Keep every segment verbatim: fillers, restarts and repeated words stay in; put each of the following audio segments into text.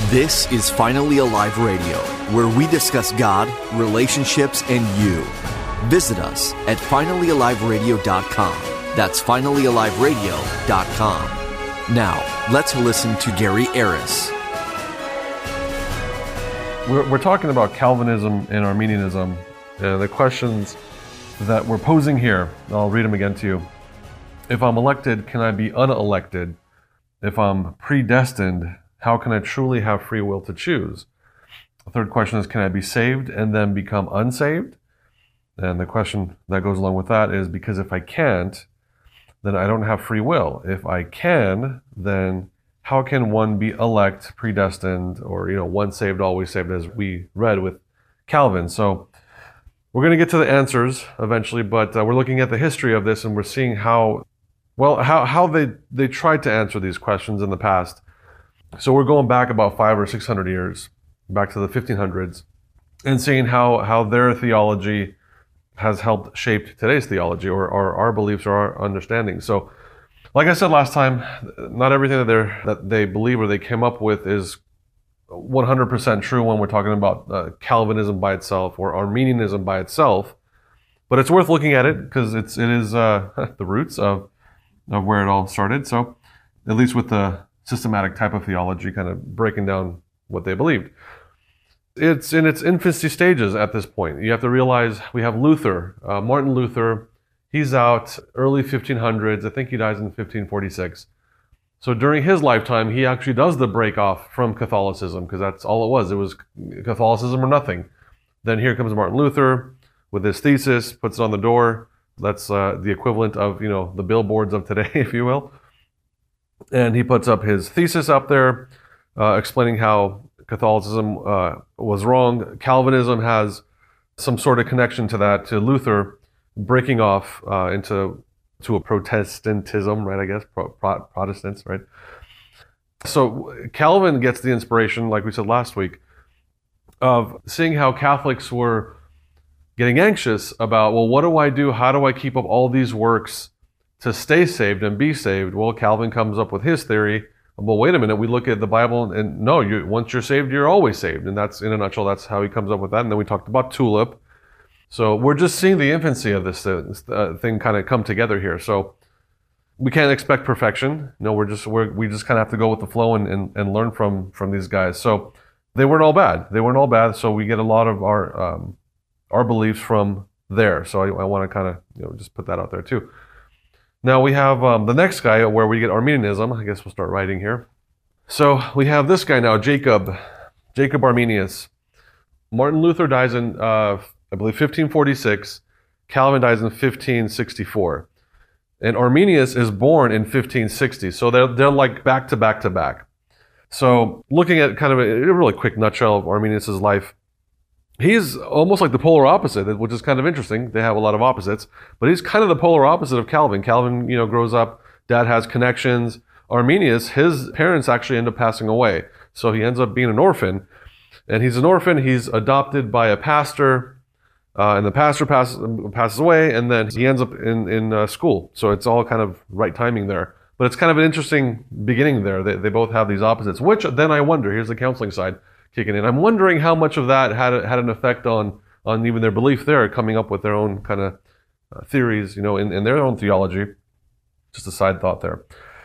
This is Finally Alive Radio, where we discuss God, relationships, and you. Visit us at finally alive radio dot com. That's finally alive radio dot com. Now, let's listen to Gary Aris. We're, we're talking about Calvinism and Arminianism, and the questions that we're posing here. I'll read them again to you. If I'm elected, can I be unelected? If I'm predestined, how can I truly have free will to choose? The third question is, can I be saved and then become unsaved? And the question that goes along with that is, because if I can't, then I don't have free will. If I can, then how can one be elect, predestined, or, you know, once saved, always saved, as we read with Calvin? So we're going to get to the answers eventually, but uh, we're looking at the history of this, and we're seeing how, well, how, how they, they tried to answer these questions in the past. So we're going back about five or six hundred years, back to the fifteen hundreds, and seeing how, how their theology has helped shape today's theology, or, or our beliefs or our understanding. So, like I said last time, not everything that they that they believe or they came up with is one hundred percent true when we're talking about uh, Calvinism by itself or Arminianism by itself. But it's worth looking at it because it's it is uh, the roots of of where it all started. So, at least with the systematic type of theology, kind of breaking down what they believed. It's in its infancy stages at this point. You have to realize we have Luther, uh, Martin Luther. He's out early fifteen hundreds. I think he dies in fifteen forty-six. So during his lifetime, he actually does the break off from Catholicism, because that's all it was. It was Catholicism or nothing. Then here comes Martin Luther with his thesis, puts it on the door. That's uh, the equivalent of, you know, the billboards of today, if you will. And he puts up his thesis up there, uh, explaining how Catholicism uh, was wrong. Calvinism has some sort of connection to that, to Luther breaking off uh, into to a Protestantism, right? I guess Pro- Pro- Protestants, right? So Calvin gets the inspiration, like we said last week, of seeing how Catholics were getting anxious about, well, what do I do? How do I keep up all these works to stay saved and be saved? Well, Calvin comes up with his theory. Well, wait a minute, we look at the Bible, and no, you once you're saved, you're always saved. And that's, in a nutshell, that's how he comes up with that. And then we talked about tulip. So we're just seeing the infancy of this uh, thing kind of come together here. So we can't expect perfection. No, we're just, we're, we just kind of have to go with the flow and, and, and learn from, from these guys. So they weren't all bad. They weren't all bad. So we get a lot of our, um, our beliefs from there. So I, I want to kind of, you know, just put that out there too. Now we have um, the next guy where we get Arminianism. I guess we'll start writing here. So we have this guy now, Jacob, Jacob Arminius. Martin Luther dies in, uh, I believe, fifteen forty-six. Calvin dies in fifteen sixty-four. And Arminius is born in fifteen sixty. So they're, they're like back to back to back. So looking at kind of a, a really quick nutshell of Arminius' life, he's almost like the polar opposite, which is kind of interesting. They have a lot of opposites, but he's kind of the polar opposite of Calvin. Calvin, you know, grows up, dad has connections. Arminius, his parents actually end up passing away. So he ends up being an orphan. And he's an orphan. He's adopted by a pastor, uh, and the pastor passes, passes away, and then he ends up in, in uh, school. So it's all kind of right timing there. But it's kind of an interesting beginning there. They, they both have these opposites, which then I wonder, here's the counseling side kicking in. I'm wondering how much of that had a, had an effect on on even their belief there, coming up with their own kind of uh, theories, you know, in, in their own theology. Just a side thought there.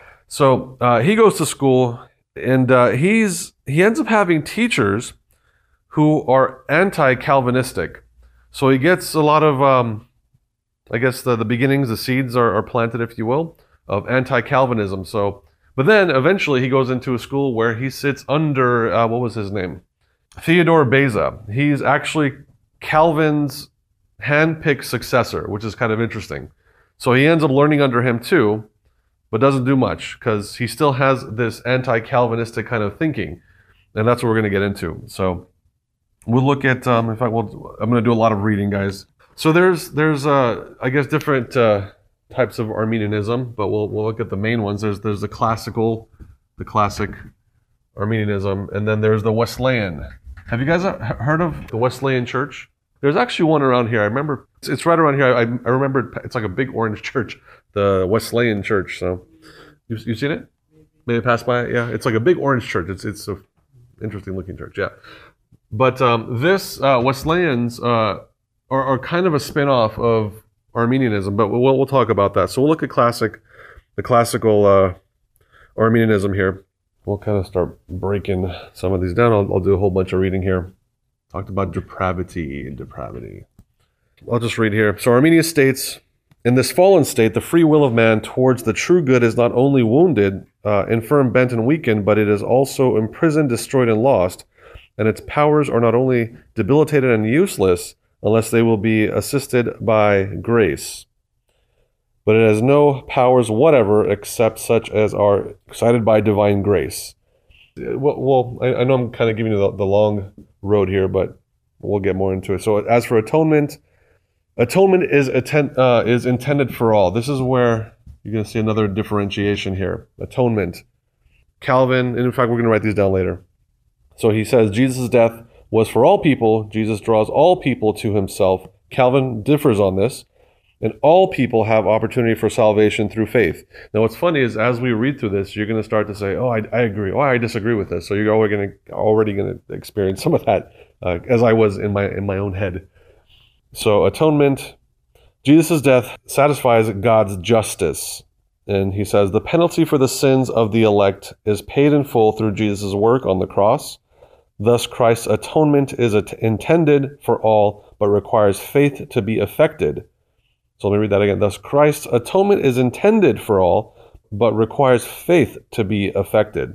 So uh, he goes to school, and uh, he's he ends up having teachers who are anti-Calvinistic. So he gets a lot of, um, I guess the, the beginnings, the seeds are, are planted, if you will, of anti-Calvinism. So. But then eventually he goes into a school where he sits under, uh, what was his name? Theodore Beza. He's actually Calvin's hand-picked successor, which is kind of interesting. So he ends up learning under him too, but doesn't do much because he still has this anti-Calvinistic kind of thinking. And that's what we're going to get into. So we'll look at, um, in fact, we'll, I'm going to do a lot of reading, guys. So there's, there's uh, I guess, different... Uh, types of Arminianism, but we'll we'll look at the main ones. There's there's the classical, the classic Arminianism, and then there's the Wesleyan. Have you guys heard of the Wesleyan Church? There's actually one around here. I remember it's, it's right around here. I, I remember it's like a big orange church, the Wesleyan Church. So you you seen it? Maybe pass by it. Yeah, it's like a big orange church. It's it's a interesting looking church, yeah. But um, this, uh, Wesleyans uh, are, are kind of a spin-off of Arminianism, but we'll, we'll talk about that. So we'll look at classic, the classical uh, Arminianism here. We'll kind of start breaking some of these down. I'll, I'll do a whole bunch of reading here. Talked about depravity, depravity. I'll just read here. So Arminius states, in this fallen state, the free will of man towards the true good is not only wounded, uh, infirm, bent, and weakened, but it is also imprisoned, destroyed, and lost, and its powers are not only debilitated and useless, unless they will be assisted by grace, but it has no powers whatever except such as are excited by divine grace. Well, well I, I know I'm kind of giving you the, the long road here, but we'll get more into it. So as for atonement, atonement is atten- uh, is intended for all. This is where you're going to see another differentiation here. Atonement. Calvin, and in fact, we're going to write these down later. So he says Jesus' death was for all people. Jesus draws all people to himself. Calvin differs on this. And all people have opportunity for salvation through faith. Now, what's funny is as we read through this, you're going to start to say, oh, I, I agree. Oh, I disagree with this. So you're already going to, already going to experience some of that uh, as I was in my in my own head. So atonement, Jesus' death satisfies God's justice. And he says, the penalty for the sins of the elect is paid in full through Jesus' work on the cross. Thus, Christ's atonement is at- intended for all, but requires faith to be effected. So let me read that again. Thus, Christ's atonement is intended for all, but requires faith to be effected.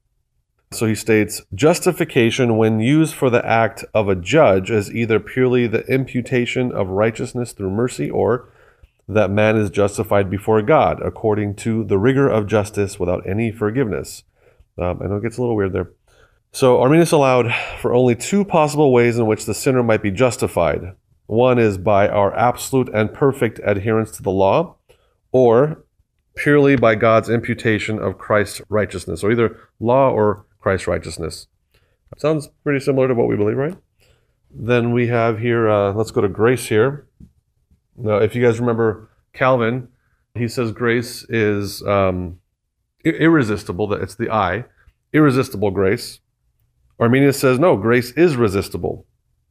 So he states, justification, when used for the act of a judge, is either purely the imputation of righteousness through mercy, or that man is justified before God according to the rigor of justice without any forgiveness. Um, I know it gets a little weird there. So Arminius allowed for only two possible ways in which the sinner might be justified. One is by our absolute and perfect adherence to the law, or purely by God's imputation of Christ's righteousness. So either law or Christ's righteousness. Sounds pretty similar to what we believe, right? Then we have here, uh, let's go to grace here. Now, if you guys remember Calvin, he says grace is um, irresistible, that it's the I, irresistible grace. Arminius says, no, grace is resistible.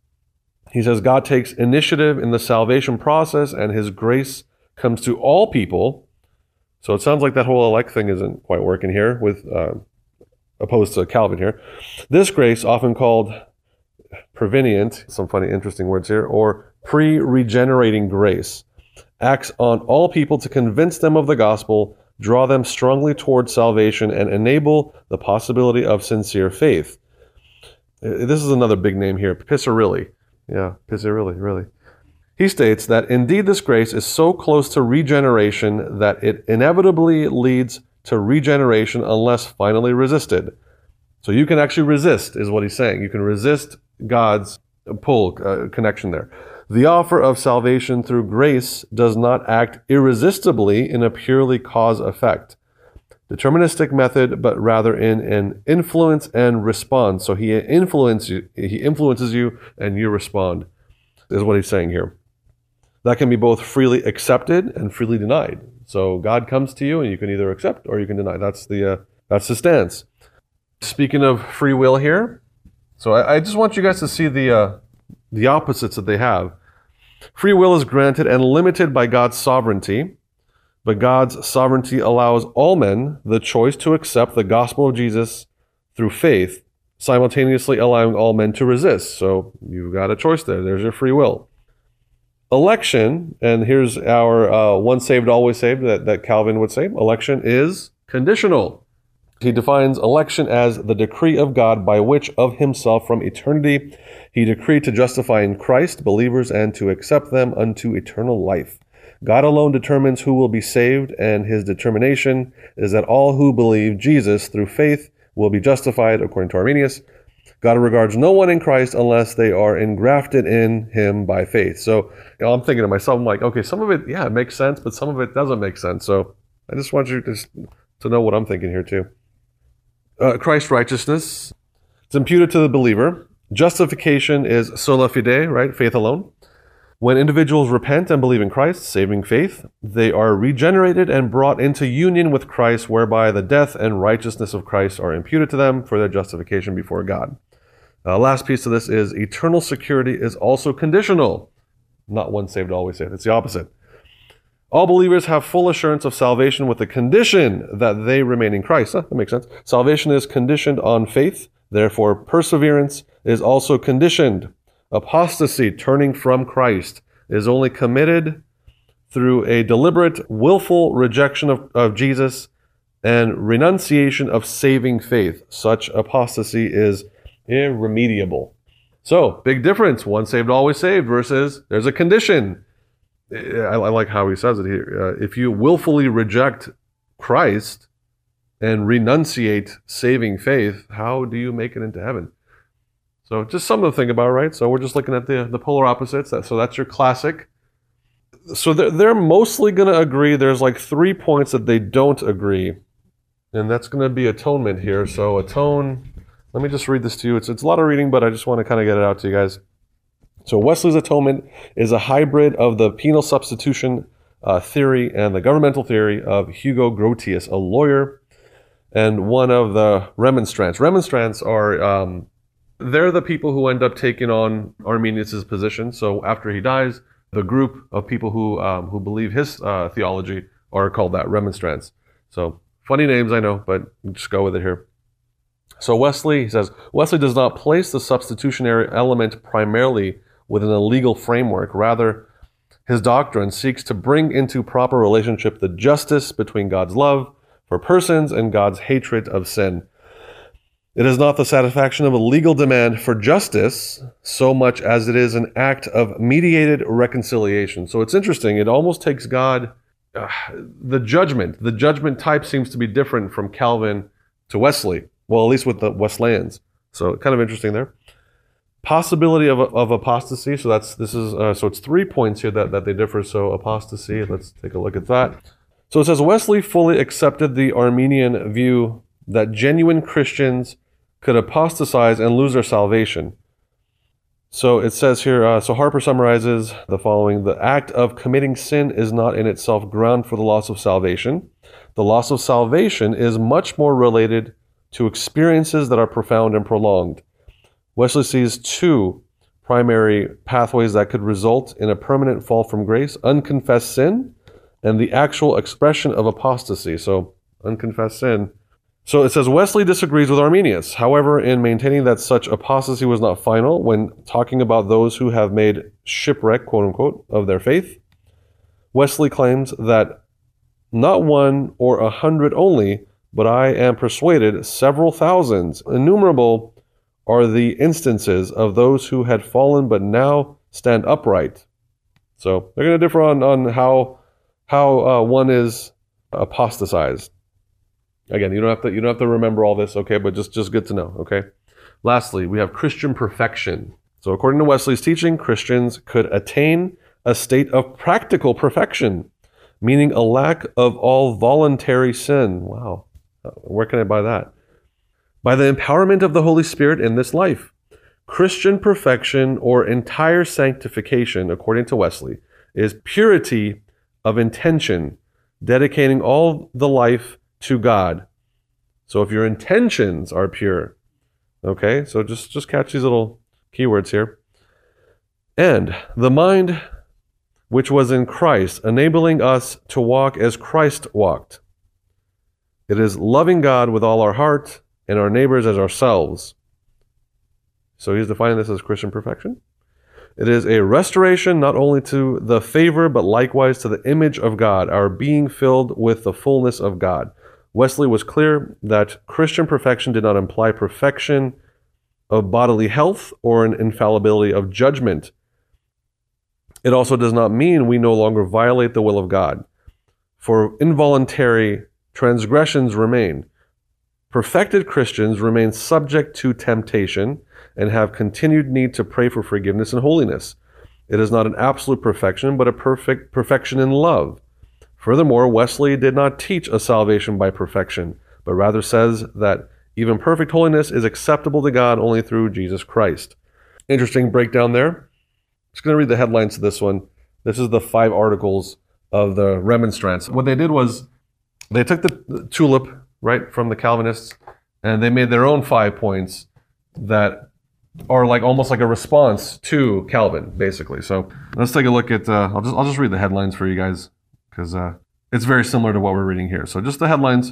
He says God takes initiative in the salvation process and his grace comes to all people. So it sounds like that whole elect thing isn't quite working here, with uh, opposed to Calvin here. This grace, often called prevenient, some funny, interesting words here, or pre-regenerating grace, acts on all people to convince them of the gospel, draw them strongly towards salvation, and enable the possibility of sincere faith. This is another big name here, Pissarrilli. Yeah, Pissarrilli, really. He states that indeed this grace is so close to regeneration that it inevitably leads to regeneration unless finally resisted. So you can actually resist, is what he's saying. You can resist God's pull, uh, connection there. The offer of salvation through grace does not act irresistibly in a purely cause-effect, deterministic method, but rather in an influence and response. So he influence you, he influences you, and you respond, is what he's saying here. That can be both freely accepted and freely denied. So God comes to you, and you can either accept or you can deny. That's the uh, that's the stance. Speaking of free will here, so I, I just want you guys to see the uh, the opposites that they have. Free will is granted and limited by God's sovereignty. But God's sovereignty allows all men the choice to accept the gospel of Jesus through faith, simultaneously allowing all men to resist. So you've got a choice there. There's your free will. Election, and here's our uh, once saved, always saved that, that Calvin would say. Election is conditional. He defines election as the decree of God by which of himself from eternity he decreed to justify in Christ believers and to accept them unto eternal life. God alone determines who will be saved, and his determination is that all who believe Jesus through faith will be justified, according to Arminius. God regards no one in Christ unless they are engrafted in him by faith. So you know, I'm thinking to myself, I'm like, okay, some of it, yeah, it makes sense, but some of it doesn't make sense. So I just want you to, to know what I'm thinking here too. Uh, Christ's righteousness, it's imputed to the believer. Justification is sola fide, right? Faith alone. When individuals repent and believe in Christ, saving faith, they are regenerated and brought into union with Christ, whereby the death and righteousness of Christ are imputed to them for their justification before God. Uh, last piece of this is eternal security is also conditional. Not once saved, always saved. It's the opposite. All believers have full assurance of salvation with the condition that they remain in Christ. Huh, that makes sense. Salvation is conditioned on faith. Therefore, perseverance is also conditioned. Apostasy, turning from Christ, is only committed through a deliberate, willful rejection of, of Jesus and renunciation of saving faith. Such apostasy is irremediable. So, big difference. Once saved, always saved versus there's a condition. I, I like how he says it here. Uh, if you willfully reject Christ and renunciate saving faith, how do you make it into heaven? So just something to think about, right? So we're just looking at the, the polar opposites. So that's your classic. So they're, they're mostly going to agree. There's like three points that they don't agree. And that's going to be atonement here. So atone, let me just read this to you. It's, it's a lot of reading, but I just want to kind of get it out to you guys. So Wesley's atonement is a hybrid of the penal substitution uh, theory and the governmental theory of Hugo Grotius, a lawyer, and one of the remonstrants. Remonstrants are... Um, They're the people who end up taking on Arminius' position. So after he dies, the group of people who um, who believe his uh, theology are called that, remonstrants. So funny names, I know, but just go with it here. So Wesley, he says, Wesley does not place the substitutionary element primarily within a legal framework. Rather, his doctrine seeks to bring into proper relationship the justice between God's love for persons and God's hatred of sin. It is not the satisfaction of a legal demand for justice so much as it is an act of mediated reconciliation. So it's interesting. It almost takes God, uh, the judgment, the judgment type seems to be different from Calvin to Wesley. Well, at least with the Wesleyans. So kind of interesting there. Possibility of, of apostasy. So that's this is uh, so it's three points here that, that they differ. So apostasy. Let's take a look at that. So it says Wesley fully accepted the Arminian view that genuine Christians could apostatize and lose their salvation. So it says here, uh, so Harper summarizes the following: the act of committing sin is not in itself ground for the loss of salvation. The loss of salvation is much more related to experiences that are profound and prolonged. Wesley sees two primary pathways that could result in a permanent fall from grace: unconfessed sin and the actual expression of apostasy. So unconfessed sin. So it says Wesley disagrees with Arminius, however, in maintaining that such apostasy was not final when talking about those who have made shipwreck, quote unquote, of their faith. Wesley claims that not one or a hundred only, but I am persuaded several thousands, innumerable, are the instances of those who had fallen but now stand upright. So they're going to differ on, on how how uh, one is apostatized. Again, you don't have to you don't have to remember all this, okay? But just just good to know, okay? Lastly, we have Christian perfection. So according to Wesley's teaching, Christians could attain a state of practical perfection, meaning a lack of all voluntary sin. Wow, where can I buy that? By the empowerment of the Holy Spirit in this life. Christian perfection or entire sanctification, according to Wesley, is purity of intention, dedicating all the life to God. So if your intentions are pure, okay, so just, just catch these little keywords here. And the mind which was in Christ, enabling us to walk as Christ walked. It is loving God with all our heart and our neighbors as ourselves. So he's defining this as Christian perfection. It is a restoration not only to the favor, but likewise to the image of God, our being filled with the fullness of God. Wesley was clear that Christian perfection did not imply perfection of bodily health or an infallibility of judgment. It also does not mean we no longer violate the will of God, for involuntary transgressions remain. Perfected Christians remain subject to temptation and have continued need to pray for forgiveness and holiness. It is not an absolute perfection, but a perfect perfection in love. Furthermore, Wesley did not teach a salvation by perfection, but rather says that even perfect holiness is acceptable to God only through Jesus Christ. Interesting breakdown there. Just going to read the headlines to this one. This is the five articles of the Remonstrance. What they did was they took the, the tulip, right, from the Calvinists, and they made their own five points that are like almost like a response to Calvin, basically. So let's take a look at, uh, I'll just I'll just read the headlines for you guys, because uh, it's very similar to what we're reading here. So just the headlines.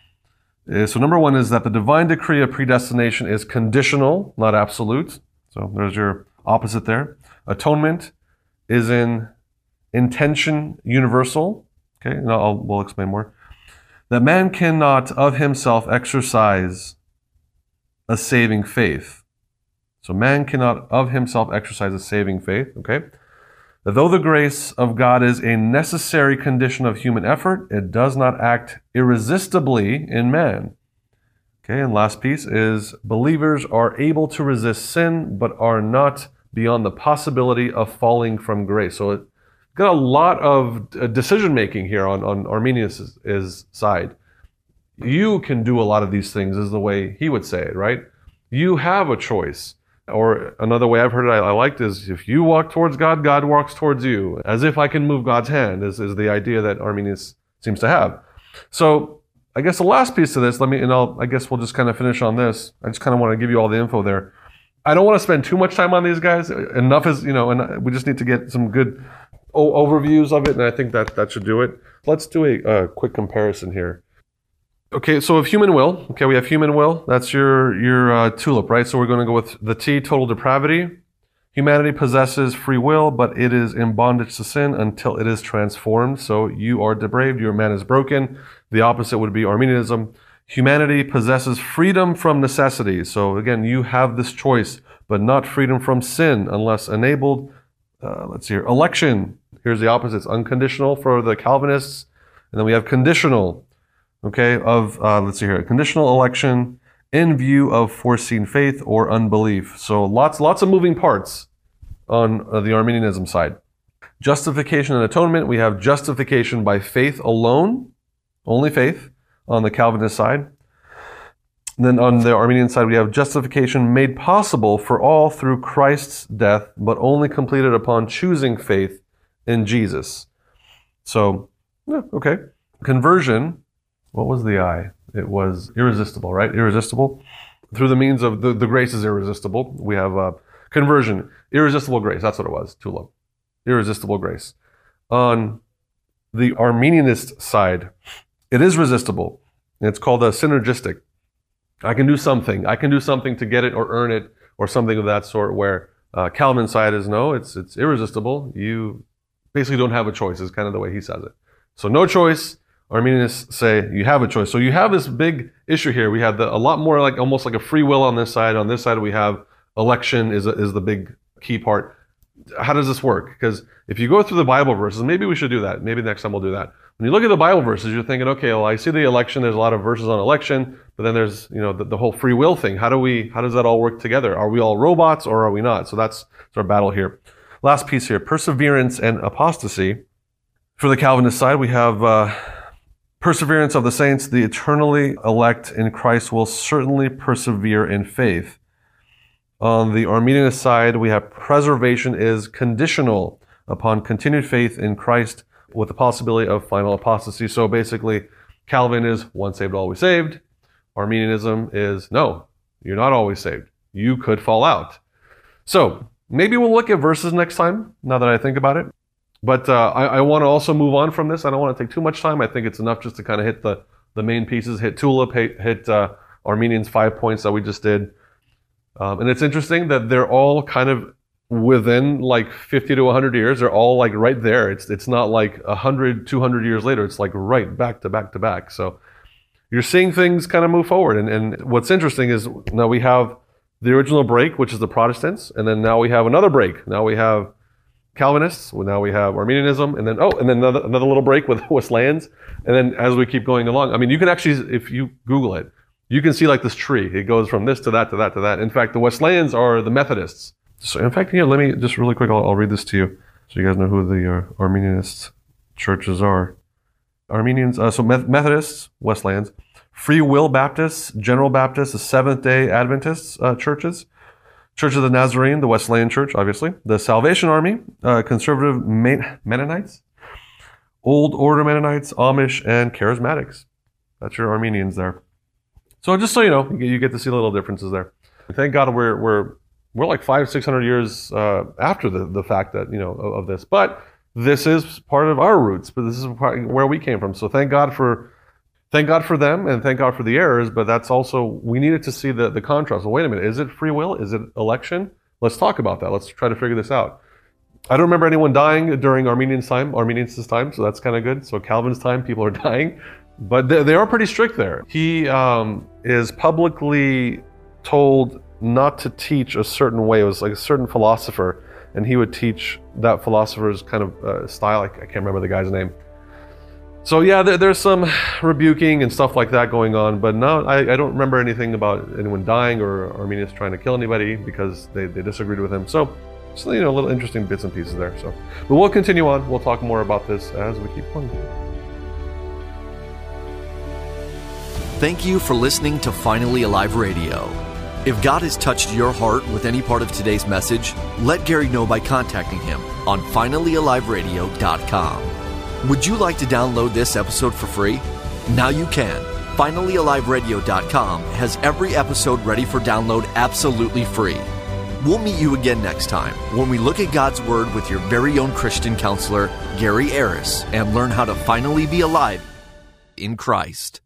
Uh, so number one is that the divine decree of predestination is conditional, not absolute. So there's your opposite there. Atonement is in intention universal. Okay, and I'll, we'll explain more. That man cannot of himself exercise a saving faith. So man cannot of himself exercise a saving faith, okay? That though the grace of God is a necessary condition of human effort, it does not act irresistibly in man. Okay, and last piece is believers are able to resist sin, but are not beyond the possibility of falling from grace. So it got a lot of decision-making here on, on Arminius' is side. You can do a lot of these things is the way he would say it, right? You have a choice. Or another way I've heard it I, I liked is if you walk towards God, God walks towards you. As if I can move God's hand is, is the idea that Arminius seems to have. So I guess the last piece to this, let me, and I'll, I guess we'll just kind of finish on this. I just kind of want to give you all the info there. I don't want to spend too much time on these guys. Enough is, you know, and we just need to get some good o- overviews of it, and I think that that should do it. Let's do a, a quick comparison here. Okay, so of human will, okay, we have human will. That's your your uh, tulip, right? So we're going to go with the T, total depravity. Humanity possesses free will, but it is in bondage to sin until it is transformed. So you are depraved, your man is broken. The opposite would be Arminianism. Humanity possesses freedom from necessity. So again, you have this choice, but not freedom from sin unless enabled. Uh, let's see here. Election. Here's the opposite. It's unconditional for the Calvinists. And then we have conditional. Okay, of, uh, let's see here, conditional election in view of foreseen faith or unbelief. So lots, lots of moving parts on uh, the Arminianism side. Justification and atonement, we have justification by faith alone, only faith, on the Calvinist side. And then on the Arminian side, we have justification made possible for all through Christ's death, but only completed upon choosing faith in Jesus. So, yeah, okay. Conversion. What was the I? It was irresistible, right? Irresistible. Through the means of the, the grace is irresistible. We have uh, conversion, irresistible grace. That's what it was, tulip. Irresistible grace. On the Arminianist side, it is resistible. It's called a synergistic. I can do something. I can do something to get it or earn it or something of that sort, where uh, Calvin's side is no, it's it's irresistible. You basically don't have a choice is kind of the way he says it. So no choice. Arminians say you have a choice. So you have this big issue here. We have the, a lot more like almost like a free will on this side. On this side we have election is, a, is the big key part. How does this work? Because if you go through the Bible verses, maybe we should do that. Maybe next time we'll do that. When you look at the Bible verses, you're thinking, okay, well, I see the election. There's a lot of verses on election, but then there's, you know, the, the whole free will thing. How do we, how does that all work together? Are we all robots or are we not? So that's, that's our battle here. Last piece here, perseverance and apostasy. For the Calvinist side, we have uh, perseverance of the saints. The eternally elect in Christ will certainly persevere in faith. On the Arminianist side, we have preservation is conditional upon continued faith in Christ with the possibility of final apostasy. So basically, Calvin is once saved, always saved. Arminianism is no, you're not always saved. You could fall out. So maybe we'll look at verses next time, now that I think about it. But uh, I, I want to also move on from this. I don't want to take too much time. I think it's enough just to kind of hit the, the main pieces, hit Tulip, hit, hit uh, Arminian's five points that we just did. Um, and it's interesting that they're all kind of within like fifty to one hundred years. They're all like right there. It's it's not like one hundred, two hundred years later. It's like right back to back to back. So you're seeing things kind of move forward. And, and what's interesting is now we have the original break, which is the Protestants. And then now we have another break. Now we have Calvinists. Well, now we have Arminianism. And then, oh, and then another, another little break with Wesleyans. And then as we keep going along, I mean, you can actually, if you Google it, you can see like this tree. It goes from this to that to that to that. In fact, the Wesleyans are the Methodists. So in fact, here, let me just really quick, I'll, I'll read this to you so you guys know who the uh, Arminianist churches are. Armenians, uh, so Methodists, Wesleyans, Free Will Baptists, General Baptists, the Seventh-day Adventists uh, churches, Church of the Nazarene, the Wesleyan Church, obviously. The Salvation Army, uh, Conservative Men- Mennonites, Old Order Mennonites, Amish, and Charismatics. That's your Armenians there. So just so you know, you get to see the little differences there. Thank God we're we're we're like five, six hundred years uh, after the, the fact that, you know, of, of this. But this is part of our roots, but this is part where we came from. So thank God for thank God for them, and thank God for the errors, but that's also, we needed to see the, the contrast. Well, wait a minute, is it free will? Is it election? Let's talk about that. Let's try to figure this out. I don't remember anyone dying during Armenians' time, Armenians' time, so that's kind of good. So Calvin's time, people are dying, but they, they are pretty strict there. He um, is publicly told not to teach a certain way. It was like a certain philosopher, and he would teach that philosopher's kind of uh, style. I, I can't remember the guy's name. So yeah, there, there's some rebuking and stuff like that going on, but no, I, I don't remember anything about anyone dying or Arminius trying to kill anybody because they, they disagreed with him. So, so, you know, little interesting bits and pieces there. So, but we'll continue on. We'll talk more about this as we keep going. Thank you for listening to Finally Alive Radio. If God has touched your heart with any part of today's message, let Gary know by contacting him on finally alive radio dot com. Would you like to download this episode for free? Now you can. finally alive radio dot com has every episode ready for download absolutely free. We'll meet you again next time when we look at God's Word with your very own Christian counselor, Gary Aris, and learn how to finally be alive in Christ.